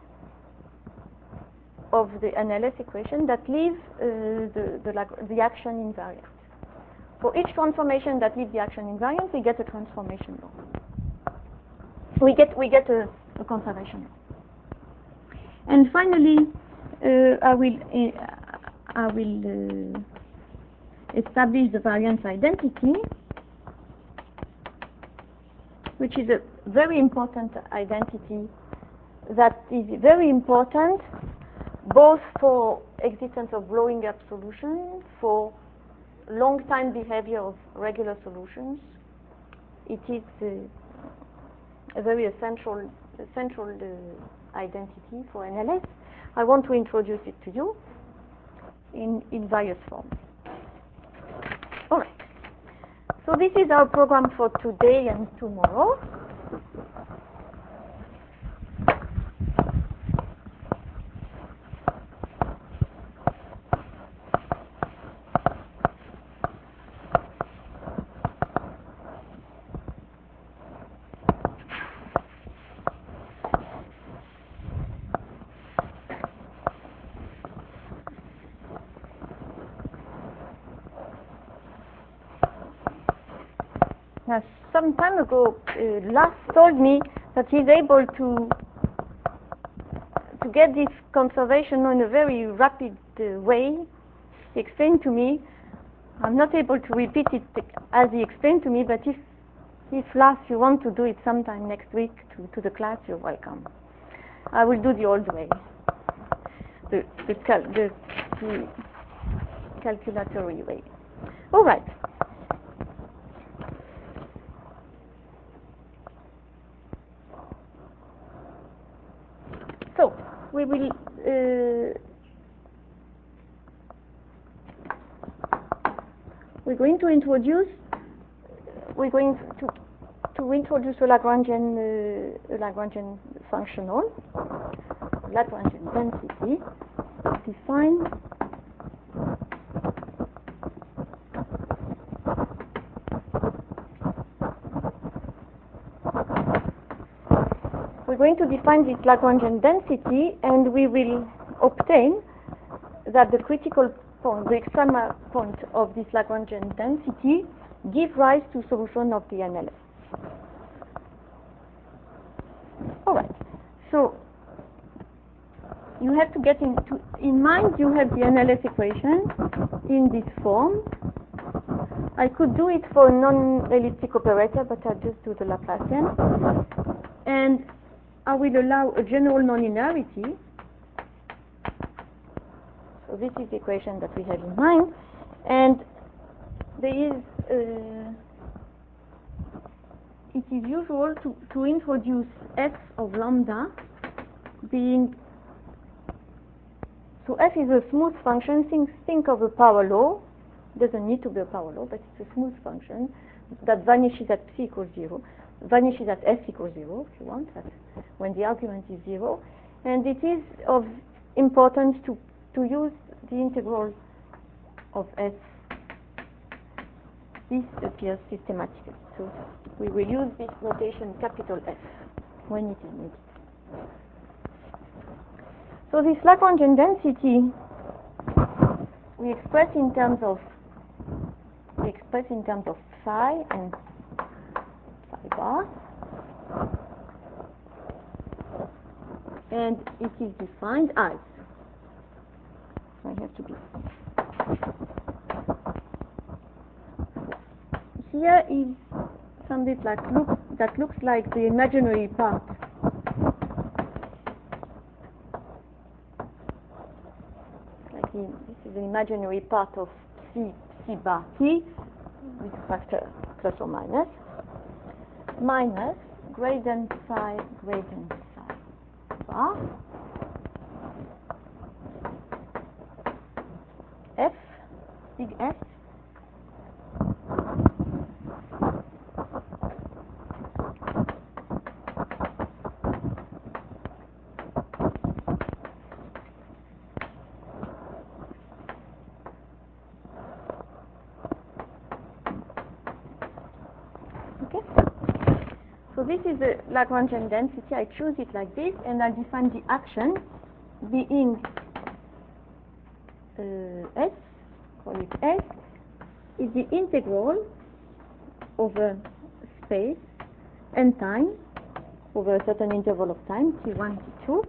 of the N L S equation that leave uh, the, the, the action invariant. For each transformation that leaves the action invariant, we get a transformation law. We get we get a, a conservation law. And finally, uh, I will uh, I will uh, establish the variance identity, which is a very important identity that is very important both for existence of blowing up solutions, for long time behavior of regular solutions. It is uh, a very essential, essential uh, identity for N L S. I want to introduce it to you in, in various forms. All right. So this is our program for today and tomorrow. Now, some time ago, uh, Lars told me that he's able to to get this conservation in a very rapid uh, way. He explained to me. I'm not able to repeat it as he explained to me, but if if Lars, you want to do it sometime next week to, to the class, you're welcome. I will do the old way, the the, cal the, the calculatory way. All right. So we will uh, we're going to introduce we're going to to introduce a Lagrangian uh, a Lagrangian functional, Lagrangian density, define we're going to define this Lagrangian density, and we will obtain that the critical point, the extrema point of this Lagrangian density, give rise to solution of the N L S. All right. So you have to get into in mind. You have the N L S equation in this form. I could do it for a non-elliptic operator, but I'll just do the Laplacian, and I will allow a general nonlinearity. So this is the equation that we have in mind, and there is uh, it is usual to, to introduce f of lambda being, so f is a smooth function. Think, think of a power law. Doesn't need to be a power law, but it's a smooth function that vanishes at psi equals zero, vanishes at s equals zero if you want, that's when the argument is zero, and it is of importance to to use the integral of s. This appears systematically, so we will use this notation capital F when it is needed. So this Lagrangian density we express in terms of we express in terms of psi and psi bar, and it is defined as, so I have to be here is something like look, that looks like the imaginary part like the, this is the imaginary part of C, C bar T with factor plus or minus minus gradient psi gradient psi bar F big F So this is the Lagrangian density. I choose it like this, and I define the action being uh, S, call it S, is the integral over space and time over a certain interval of time, t one, t two,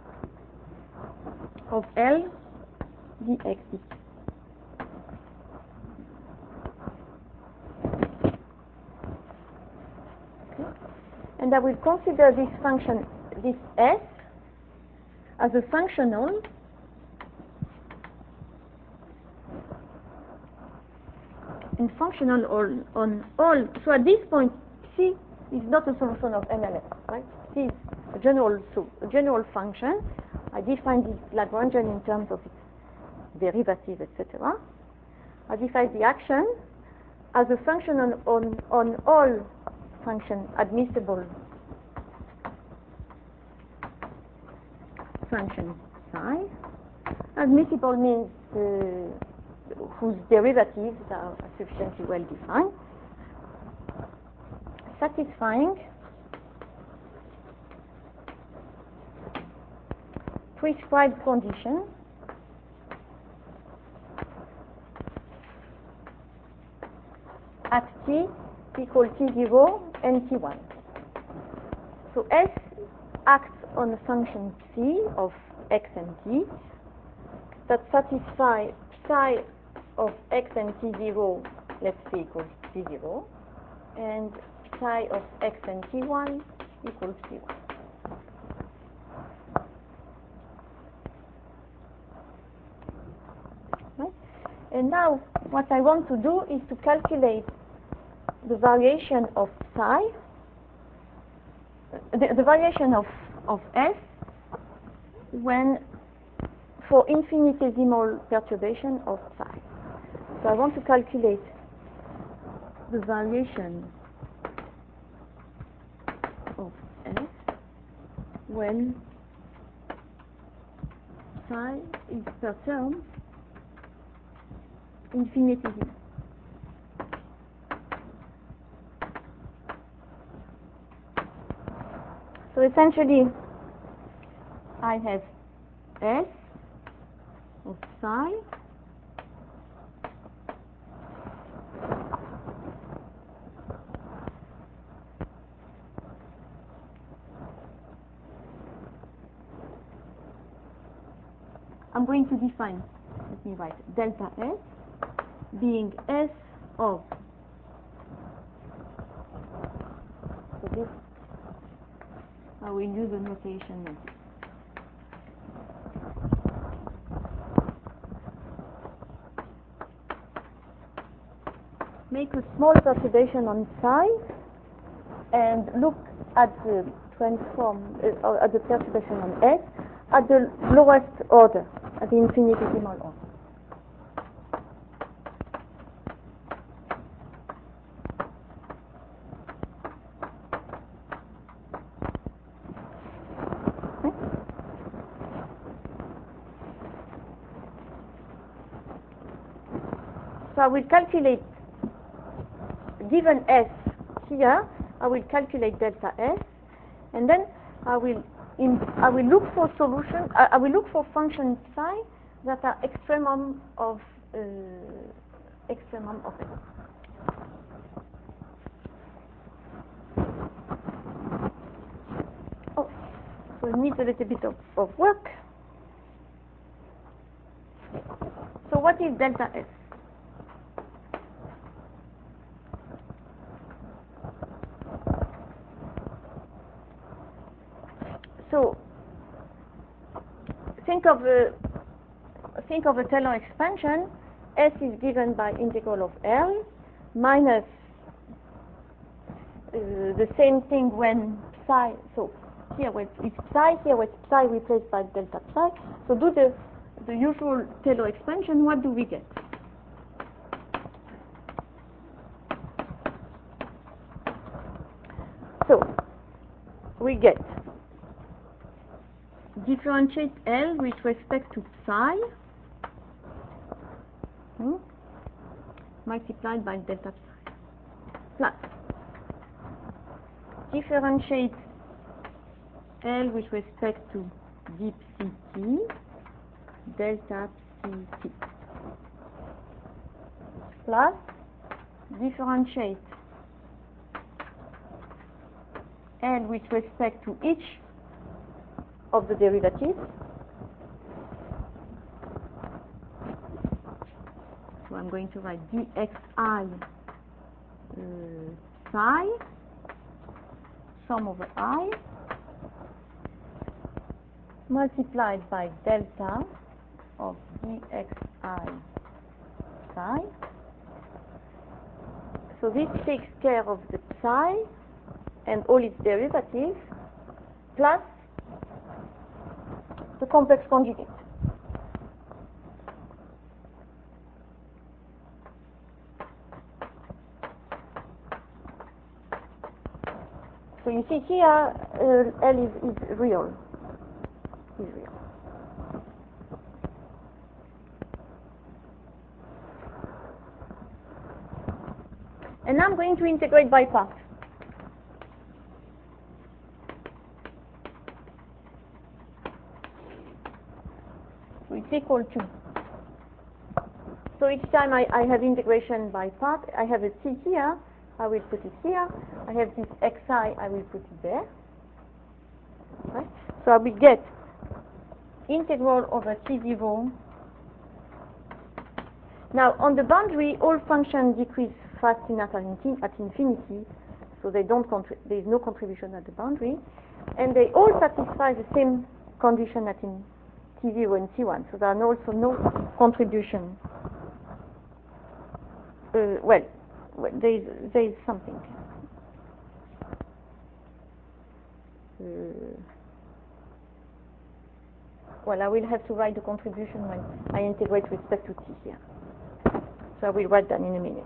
of L dx dt. And I will consider this function, this S, as a functional and functional on, on all. So at this point, C is not a solution of M L S, right? C is a general, so a general function. I define this Lagrangian in terms of its derivative, et cetera. I define the action as a function on, on, on all function admissible function psi. Admissible means uh, whose derivatives are sufficiently well defined, satisfying prescribed conditions at t equal T zero and T one. So S acts on a function psi of x and t that satisfy psi of x and T zero, let's say equals T zero, and psi of x and T one equals T one. Right? And now what I want to do is to calculate the variation of psi, the, the variation of, of S when for infinitesimal perturbation of psi. So I want to calculate the variation of S when psi is perturbed infinitesimal. So essentially, I have S of psi I'm going to define, let me write delta S being S of, so this, I will use a notation like this. Make a small perturbation on psi and look at the transform, uh, at the perturbation on S at the lowest order, at the infinitesimal order. So I will calculate, given S here, I will calculate delta S, and then I will in, I will look for solution. I, I will look for functions psi that are extremum of uh, extremum of S. Oh, so it needs a little bit of, of work. So what is delta S? So think of a think of a Taylor expansion. S is given by integral of L minus uh, the same thing when psi. So here with it's psi, here with psi replaced by delta psi. So do the the usual Taylor expansion. What do we get? So we get differentiate L with respect to psi hmm, multiplied by delta psi plus differentiate L with respect to deep C T delta C T plus differentiate L with respect to each of the derivatives. So I'm going to write dxi uh, psi sum over I multiplied by delta of dxi psi. So this takes care of the psi and all its derivatives plus the complex conjugate. So you see here, uh, L is, is real. Is real. And now I'm going to integrate by part. So it's equal to. So each time I, I have integration by part, I have a T here, I will put it here. I have this xi, I will put it there. Right? So I will get integral over t zero. Now on the boundary, all functions decrease fast enough at, at infinity, so they don't there is no contribution at the boundary, and they all satisfy the same condition at in t zero and t one. So there are also no contribution. Uh, well, well, there is there is something. Uh, well, I will have to write the contribution when I integrate with respect to t here. So I will write that in a minute.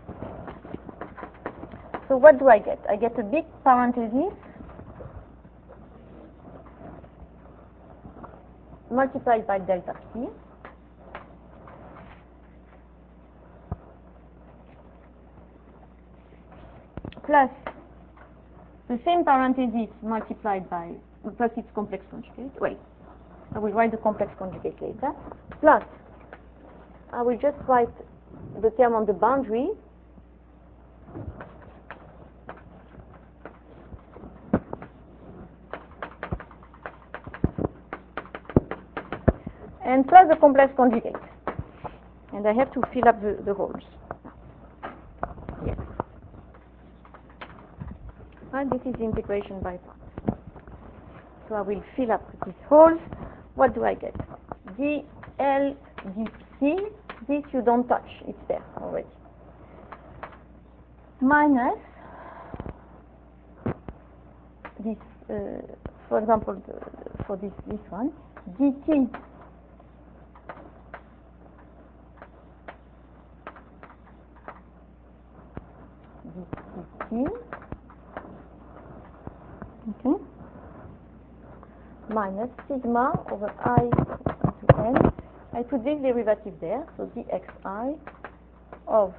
So what do I get? I get a big parenthesis multiplied by delta t plus the same parenthesis multiplied by plus its complex conjugate. Wait, I will write the complex conjugate later. Plus, I will just write the term on the boundary and plus the complex conjugate. And I have to fill up the, the holes. Yes. And this is integration by parts. So I will fill up these holes. What do I get? dl dt. This you don't touch, it's there already. Minus this, uh, for example, the, for this this one, dt dt, okay, minus sigma over I to n. I put this derivative there, so dxi of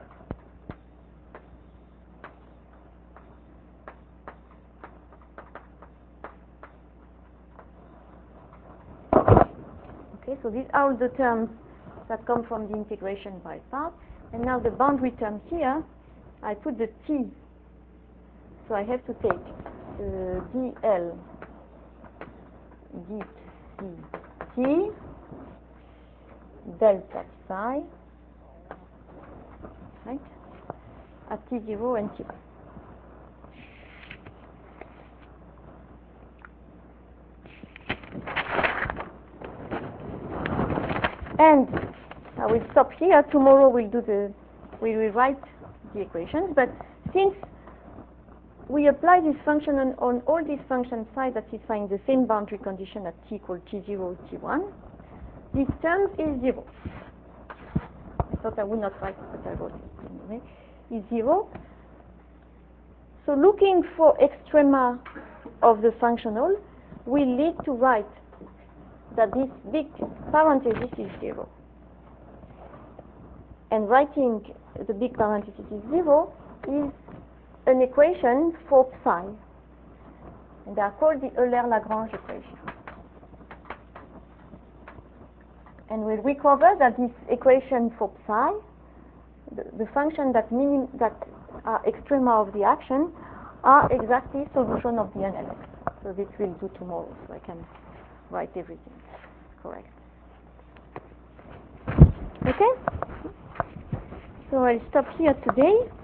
okay, so these are the terms that come from the integration by parts. And now the boundary term here, I put the t, so I have to take uh, dl dt delta psi, right, at t zero and t one. And I will stop here. Tomorrow we'll do the, we will write the equations. But since we apply this function on, on all these function psi satisfying the same boundary condition at t equal t zero, t one, this term is zero. I thought I would not write it, but I wrote it anyway. Is zero. So looking for extrema of the functional will lead to write that this big parenthesis is zero. And writing the big parenthesis is zero is an equation for psi. And they are called the Euler-Lagrange equation. And we'll recover that this equation for psi, the, the function that minim, that are extrema of the action, are exactly solution of the N L X. So this we'll do tomorrow, so I can write everything correct. Okay? So I'll stop here today.